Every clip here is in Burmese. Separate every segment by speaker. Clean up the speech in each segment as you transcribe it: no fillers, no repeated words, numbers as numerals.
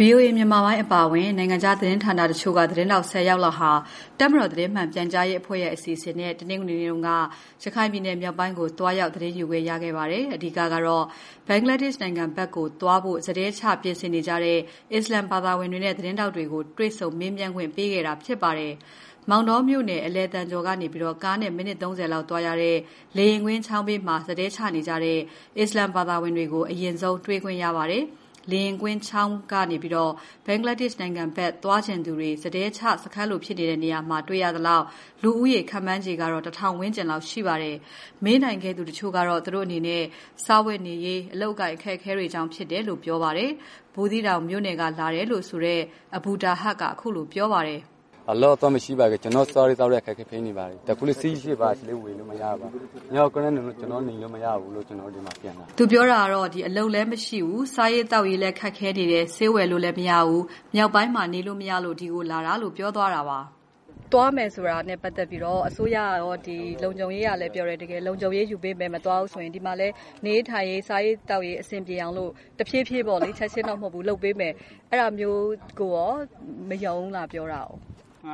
Speaker 1: VOA မြန်မာပိုင်းအပါအဝင်နိုင်ငံခြားသတင်းဌာနတချို့ကသတင်းတောက်10ယောက်လောက်ဟာတပ်မတော်သတင်းမှန်ပြန်ကြားရေးအဖွဲ့ရဲ့အစီအစဉ်နဲ့တနင်္ဂနွေနေ့ကရခိုင်ပြည်နယ်မြောက်ပိုင်းကိုတွားရောက်သတင်းယူခွင့်ရခဲ့ပါတယ်။အဓိကတော့ဘင်္ဂလားဒေ့ရှ်နိုင်ငံဘက်ကိုတွားဖို့သတင်းချပြင်ဆင်နေကြတဲ့အစ္စလမ်ဘာသာဝင်တွေနဲ့သတင်းတောက်တွေကိုတွေ့ဆုံမေးမြန်းခွင့်ပေးခဲ့တာဖြစ်ပါတယ်။မောင်တော်မြို့နယ်အလဲတန်ကျော်ကနေကားနဲ့မိနစ်30လောက်တွားရတဲ့လေရင်ကွင်းချောင်းဘေးမှာသတင်းချနေကြတဲ့အစ္စလမ်ဘာသာဝင်တွေကိုအရင်ဆုံးတွေ့ခွင့်ရပါတယ်။လေရင်ကွင်းချောင်းကနေဘင်္ဂလားဒေ့ရှ်နိုင်ငံဘက်သွားချင်သူတွေစတဲချစခန်းလိုဖြစ်နေတဲ့နေရာမှာတွေ့ရသလောက်လူဦးရေခန့်မှန်းခြေကတော့1000ဝန်းကျင်လောက်ရှိပါတယ်။မေးနိုင်ခဲ့သူတချို့ကတော့သူတို့အနေနဲ့စားဝတ်နေရေးအလုပ်အကိုင်အခက်အခဲတွေကြောင့်ဖြစ်တယ်လို့ပြောပါတယ်။ဘူးသီးတောင်မြို့နယ်ကလာတယ်လို့ဆိုတဲ့အဘူတာဟတ်ကအခုလိုပြောပါတယ်
Speaker 2: အလောတော့မရှိပါဘူးကျွန်တော် sorry တောက်တဲ့ခက်ခဲဖိနေပါတယ်တခုလေးစီးရှိပါလေဝေလို့မရပါညောက်ကလည်းကျွန်တော်နေလို့မရဘူးလို့ကျွန်တော်ဒီမှာပြန်လာ
Speaker 1: သူပြောတာကတော့ဒီအလုပ်လည်းမရှိဘူးစားရေးတောက်ရေးလည်းခက်ခဲနေတယ်ဆေးဝယ်လို့လည်းမရဘူးမြောက်ပိုင်းမှာနေလို့မရလို့ဒီကိုလာတာလို့ပြောသွားတာပါသွားမယ်ဆိုတာနဲ့ပတ်သက်ပြီးတော့အစိုးရရောဒီလုံခြုံရေးကလည်းပြောတယ်တကယ်လုံခြုံရေးယူပေးမယ်မသွားဘူးဆိုရင်ဒီမှာလည်းနေထိုင်ရေးစားရေးတောက်ရေးအဆင်ပြေအောင်လို့တဖြည်းဖြည်းပေါ့လေချက်ချင်းတော့မဟုတ်ဘူးလုပ်ပေးမယ်အဲ့ဒါမျိုးကိုရောမယုံလားပြောတာ哦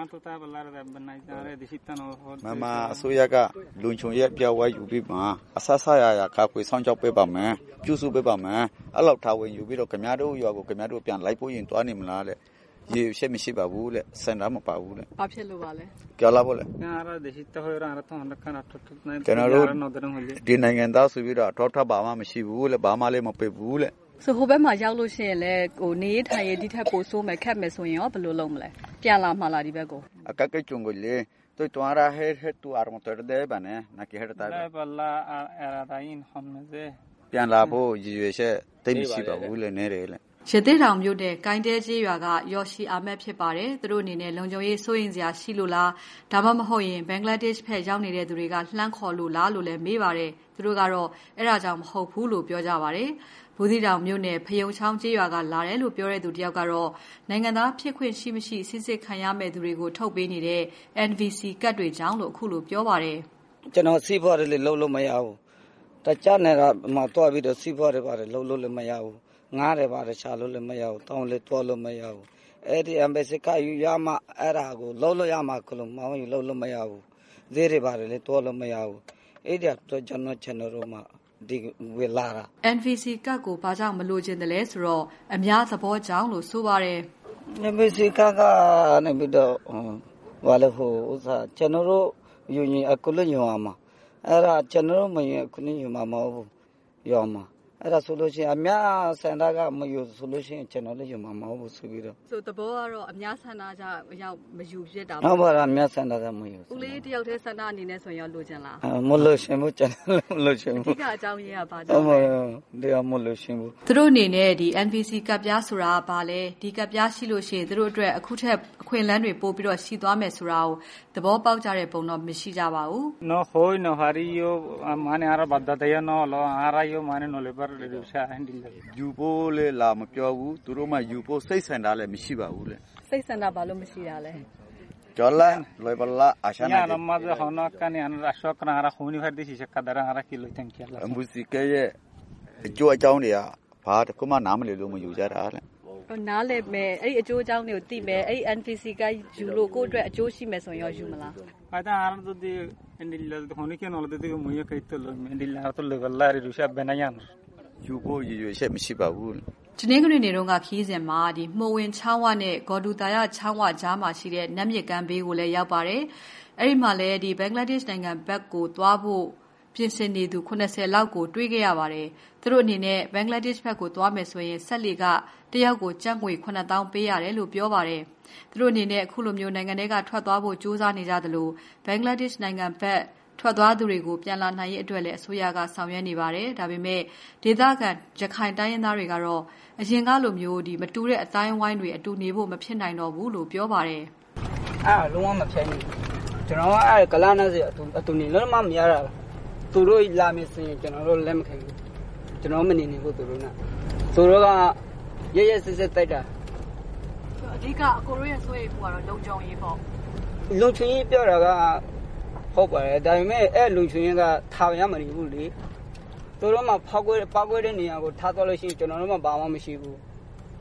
Speaker 3: မမအစိုးရကလုံခြုံရေးပြောင်းဝဲယူပြီးမှအဆဆရရခါခွေဆောင်ကြောက်ပေးပါမယ်ပြုစုပေးပါမယ်အဲ့လောက်ထားဝင်ယူပြီးတော့ခင်ဗျားတို့ရွာကိုခင်ဗျားတို့ပြန်လိုက်ဖို့ရင်တွားနေမလားတဲ့ရေရှက်မရှိပါဘူးတဲ့စင်တာမပါဘူးတဲ့
Speaker 1: ဘာဖြစ်လို့ပါလဲ
Speaker 3: ကြောက်လာဖို့လေကျွန်တော်တို့ဒီနိုင်ငံသားဆိုပြီးတော့ထောက်ထပ်ပါမှမရှိဘူးလေဘာမှလည်းမပေးဘူးလေ
Speaker 1: ဆိုဟိုဘက်မှာရောက်လို့ရှိရင်လည်းဟိုနေထိုင်ရေးဒီထက်ပိုဆိုးမယ်ခက်မယ်ဆိုရင်ရောဘယ်လိုလုပ်မလဲပြန်လာမှလားဒီဘက်ကို
Speaker 3: အကကကျုံကိုလေတို့တွားရဟဲတူအာမတော်တဲ့ဗာနဲ့နကီဟရတာဘလာအရာတိုင်းဟမ်နဇေပြန်လာဖို့ရည်ရွယ်ချက်တိတ်မရှိပါဘူးလေနေတယ်လေ
Speaker 1: ရသေးတောင်မြို့တဲ့ကိုင်းတဲကြီးရွာကယော်ရှီအာမက်ဖြစ်ပါတယ်သူတို့အနေနဲ့လုံခြုံရေးစိုးရင်စရာရှိလို့လားဒါမှမဟုတ်ရင်ဘင်္ဂလားဒေ့ရှ်ဘက်ရောက်နေတဲ့သူတွေကလှမ်းခေါ်လို့လားလို့လည်းမေးပါတယ်သူတို့ကတော့အဲ့ဒါကြောင့်မဟုတ်ဘူးလို့ပြောကြပါတယ်ဘူးသီးတောင်မြို့နယ်ဖယုံချောင်းကျေးရွာကလာတယ်လို့ပြောတဲ့သူတယောက်ကတော့နိုင်ငံသားဖြစ်ခွင့်ရှိမရှိစစ်စစ်ခံရမဲ့သူတွေကိုထုတ်ပေးနေတဲ့ NVC ကတ်တွေကြောင်းလို့အခုလိုပြောပါတယ်
Speaker 4: ကျွန်တော်စီးပွားရေးလုံးလုံးမရဘူးတကြနေတာမှတွားပြီးတော့စီးပွားရေးပါတယ်လုံးလုံးလည်းမရဘူးငားတယ်ပါတယ်ရှာလို့လည်းမရဘူးတောင်းလည်းတွားလို့မရဘူးအဲ့ဒီ NVC ကယူရမှအဲ့ဒါကိုလုံးလို့ရမှကလုံးမအောင်လုံးလို့မရဘူးဈေးတွေပါတယ်လည်းတွားလို့မရဘူးအဲ့ဒါတော့ကျွန်တော်တို့မှဒီဝေလာတာ
Speaker 1: NVC ကတ်ကိုဘာကြောင့်မလိုချင်တယ်လဲဆိုတော့အများသဘောကြောင့်လို့ဆိုပါတယ်
Speaker 4: NVC ကတ်ကနေပြီးတော့ဘာလို့ဟိုဥစားကျွန်တော်တို့ယူရင်အကုလညောမှာအဲ့ဒါကျွန်တော်တို့မရင်အကုလညောမှာမဟုတ်ဘူးရောမှာအဲ့ဒါဆိုလို့ရှိရင်အများဆန္ဒကမယူဆိုလို့ရှိရင်ကျွန်တော်လည်းယူမှာမဟုတ်ဘူးဆိုပြီးတော့
Speaker 1: ဆိုသဘောကတော့အများဆန္ဒကြရောက်မယူဖြစ်တာ
Speaker 4: ဟုတ်ပါလားအများဆန္ဒကမယူ
Speaker 1: ဦးလေးတယောက်တည်းဆန္ဒအနေနဲ့ဆိုရင်လိုချင်လား
Speaker 4: မလို့ရှင်ဘူးကျွန်တော်မလို့ရှင်ဘူး
Speaker 1: အဓိကအကြောင်းရင်းကဘာကြောင့်လဲ
Speaker 4: တရားမလို့ရှင်ဘူး
Speaker 1: သူတို့အနေနဲ့ဒီ NVC ကပ်ပြားဆိုတာကဘာလဲဒီကပ်ပြားရှိလို့ရှိရင်သူတို့အတွက်အခုထက်အခွင့်အလမ်းတွေပို့ပြီးတော့ရှိသွားမယ်ဆိုတာကိုသဘောပေါက်ကြတဲ့ပုံတော့မရှိကြပါဘူး
Speaker 5: နော်ဟိုနော်ဟာရီယိုမာနေအရဘတ်ဒတယနော်လောအာရာယိုမာနေနော်လေပါလေရှာဟန်ဒီ
Speaker 3: ယူဖို့လေလာမပြောဘူးသူတို့မှယူဖို့စိတ်ဆန္ဒလည်းမရှိပါဘူးလေ
Speaker 1: စိတ်ဆန္ဒဘာလို့မရှိတာလဲ
Speaker 3: ကျော်လာလွယ်ပလာအရှာ
Speaker 5: နာနမဇဟနာကနေအန်ရာရှောကနာရာခုန်ဖတ်ဒီရှိကဒရာရာကီလိုတန်ကီလာ
Speaker 3: အမှုစီကရဲ့အကျိုးအကြောင်းတွေကဘာတခုမှနားမလည်လို့မယူကြတာလေ
Speaker 1: နားလည်မယ်အဲ့အကျိုးအကြောင်းတွေကိုသိမယ်အဲ့ NVC ကယူလို့ကိုယ့်အတွက်အကျိုးရှိမယ်ဆိုရင်ရောယူမလား
Speaker 5: အဲ့ဒါအားတို့ဒီအန်ဒီလာဒခုန်ကီနော်လေဒီမွေးကိတ်တလို့အန်ဒီလာတော့လေဝလာရီရူရှာဘနယန်
Speaker 3: ယူဖို့ရည်ရွယ်ချက်မရှိပါဘူး
Speaker 1: တနင်္ဂနွေနေ့တုန်းကခီးစဉ်မှာဒီမှိုဝင်ချောင်းဝနဲ့ဂေါ်ဒူတာရချောင်းဝကြားမှာရှိတဲ့နတ်မြစ်ကမ်းဘေးကိုလည်းရောက်ပါတယ်။အဲ့ဒီမှာလည်းဒီဘင်္ဂလားဒေ့ရှ်နိုင်ငံဘက်ကိုသွားဖို့ပြင်ဆင်နေသူ80လောက်ကိုတွေ့ခဲ့ရပါတယ်။သူတို့အနေနဲ့ဘင်္ဂလားဒေ့ရှ်ဘက်ကိုသွားမယ်ဆိုရင်ဆက်လီကတယောက်ကိုကျပ်ငွေ9000ပေးရတယ်လို့ပြောပါတယ်။သူတို့အနေနဲ့အခုလိုမျိုးနိုင်ငံတွေကထွက်သွားဖို့ကြိုးစားနေကြသလိုဘင်္ဂလားဒေ့ရှ်နိုင်ငံဘက်ထွက်သွားသူတွေကိုပြန်လာနိုင်ရေးအတွက်လည်းအစိုးရကဆောင်ရွက်နေပါတယ်။ဒါပေမဲ့ဒေသခံရခိုင်တိုင်းရင်းသားတွေကတော့အရင်ကလိုမျိုးဒီမတူတဲ့အတိုင်းဝိုင်းတွေအတူနေဖို့မဖြစ်နိုင်တော့ဘူးလို့ပြောပါတယ်
Speaker 4: ။အဲ့လုံးဝမဖြစ်နိုင်ဘူး။ကျွန်တော်ကအဲ့ကလာနာစီအတူနေလို့မှမရတာ။သူတို့လာမယ်ဆိုရင်ကျွန်တော်တို့လက်မခံဘူး။ကျွန်တော်မနေနိုင်ဘူးသူတို့က။သူတို့ကရရစစ်စစ်တိုက်တာ
Speaker 1: ။အဓိကအကိုတို့ရဲ့ဆွေးမှုကတော့လုံခြုံရေးပေါ့
Speaker 4: ။လုံခြုံရေးပြောတာကဟုတ်ပါတယ်ဒါပေမဲ့အဲ့လုံခြုံရေးကထားရမနေဘူးလေသူတို့မှပောက်ကွဲတဲ့နေရာကိုထားတော့လို့ရှိရင်ကျွန်တော်တို့မှဘာမှမရှိဘူး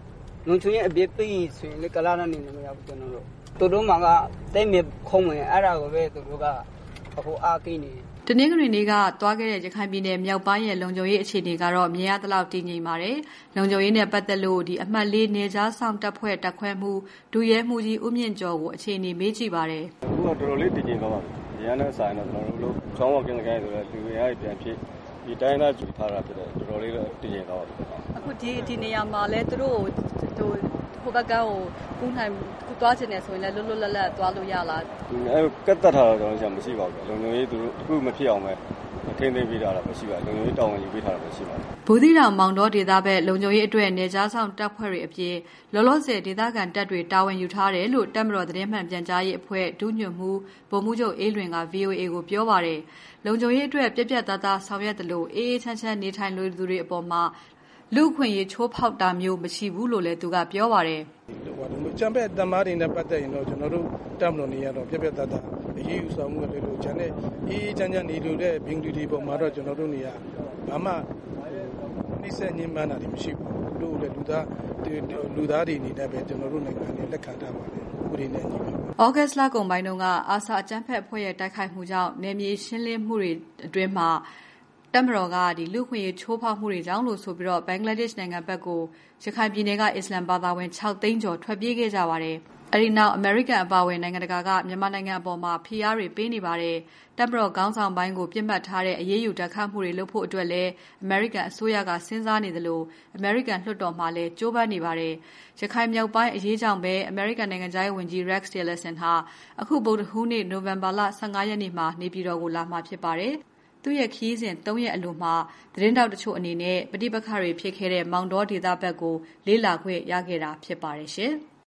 Speaker 4: လုံချုံရဲ့အပြစ်ပြီးဆိုရင်လေကလာနေနေမရဘူးကျွန်တော်တို့သူတို့မှကတိတ်မြခုံးဝင်အဲ့ဒါကိုပဲသူတို့ကအခုအားကိနေ
Speaker 1: တနင်္ဂနွေနေ့ကသွားခဲ့တဲ့ရခိုင်ပြည်နယ်မြောက်ပိုင်းရဲ့လုံခြုံရေးအခြေအနေကတော့မြင်ရသလောက်တည်ငြိမ်ပါတယ်။လုံခြုံရေးနဲ့ပတ်သက်လို့အမှတ်၄နေကြားဆောင်တပ်ဖွဲ့တပ်ခွဲမှုဒုရဲမှုကြီးဦးမြင့်ကျော်ကိုအခြေအနေမေးကြည့်ပါတယ်
Speaker 6: ။အခုကတော်တော်လေးတည်ငြိမ်သွားပါပြီ။ရန်နဲ့ဆိုင်တော့ကျွန်တော်တို့ချောင်းဝကင်းကဲဆိုတော့လူတွေအားပြန်ဖြစ်ဒီတိုင်းသားကြူထားတာဖြစ်တယ်တော်တော်လေးတည်ငြိမ်သွားပါပြီ
Speaker 1: ။အခုဒီနေရာမှာလဲသူတို့ဟိုဘက်ကကိုကူးနိုင်ကူသွားချင်တယ်ဆိုရင်လည်းလွတ်လွတ်လပ်လပ်သွားလို့ရလား
Speaker 6: အဲကတ်တက်ထားတော့ကျွန်တော်မရှိပါဘူးလုံခြုံရေးသူတို့အခုမဖြစ်အောင်ပဲထိန်းသိမ်းပေးတာတော့မရှိပါဘူးလုံခြုံရေးတာဝန်ယူပေးထားတာပဲရှိပါတယ်
Speaker 1: ဘူးသီးတောင်မောင်တော်ဒေသဘက်လုံခြုံရေးအတွက်နေကြားဆောင်တပ်ဖွဲ့တွေအပြင်လောလောဆယ်ဒေသခံတပ်တွေတာဝန်ယူထားတယ်လို့တပ်မတော်သတင်းမှန်ပြန်ကြားရေးအဖွဲ့ဒုညွှန်မှူးဗိုလ်မှူးချုပ်အေးလွင်က VOA ကိုပြောပါတယ်လုံခြုံရေးအတွက်ပြက်ပြက်သားသားဆောင်ရွက်တယ်လို့အေးအေးချမ်းချမ်းနေထိုင်လို့သူတွေအပေါ်မှာလူခွင့်ရေးချိုးဖောက်တာမျိုးမရှိဘူးလို့လည်းသူကပြောပါတယ်
Speaker 7: ကျန်တဲ့တမားတွေနဲ့ပတ်သက်ရင်တော့ကျွန်တော်တို့တပ်မတော်နေရတော့ပြက်ပြက်သားသားအရေးယူဆောင်မှုတွေလို့ကျန်တဲ့အေးအေးချမ်းချမ်းနေလို့တဲ့ဘင်္ဂလီတွေပုံမှာတော့ကျွန်တော်တို့နေရဘာမှနှိစက်ညှဉ်းပန်းတာတွေမရှိဘူးတို့လည်းလူသားတွေနေနဲ့ပဲကျွန်တော်တို့နိုင်ငံနဲ့လက်ခံထားပါတယ်ဥပဒေနဲ့ညီပါ
Speaker 1: ဩဂတ်စ်လကုန်ပိုင်းတုန်းကအာဆာအကြမ်းဖက်အဖွဲ့ရဲ့တိုက်ခိုက်မှုကြောင့်နယ်မြေရှင်းလင်းမှုတွေအတွင်းမှာတပ်မတော်ကလူခွင့်ရေးချိုးဖောက်မှုတွေကြောင့်လို့ဆိုပြီးတော့ဘင်္ဂလားဒေ့ရှ်နိုင်ငံဘက်ကိုရခိုင်ပြည်နယ်ကအစ္စလာမ်ဘာသာဝင်6သိန်းကျော်ထွက်ပြေးခဲ့ကြပါတယ်။အဲဒီနောက်အမေရိကန်အပါအဝင်နိုင်ငံတကာကမြန်မာနိုင်ငံအပေါ်မှာဖိအားတွေပေးနေပါတယ်။တပ်မတော်ခေါင်းဆောင်ပိုင်းကိုပြစ်မှတ်ထားတဲ့အရေးယူတပ်ခတ်မှုတွေလုပ်ဖို့အတွက်လည်းအမေရိကန်အစိုးရကစဉ်းစားနေတယ်လို့အမေရိကန်လွှတ်တော်မှလည်းကြိုးပမ်းနေပါတယ်။ရခိုင်မြောက်ပိုင်းအရေးကြောင့်ပဲအမေရိကန်နိုင်ငံသားရေးဝန်ကြီး Rex Tillerson ဟာအခုဗုဒ္ဓဟူးနေ့နိုဝင်ဘာလ15ရက်နေ့မှာနေပြည်တော်ကိုလာမှာဖြစ်ပါတယ်။သူ့ရဲ့ခရီးစဉ်3ရက်အလိုမှာသတင်းတောက်တချို့အနေနဲ့ပဋိပက္ခတွေဖြစ်ခဲ့တဲ့မောင်တော်ဒေသဘက်ကိုလေ့လာခွင့်ရခဲ့တာဖြစ်ပါတယ်ရှင်။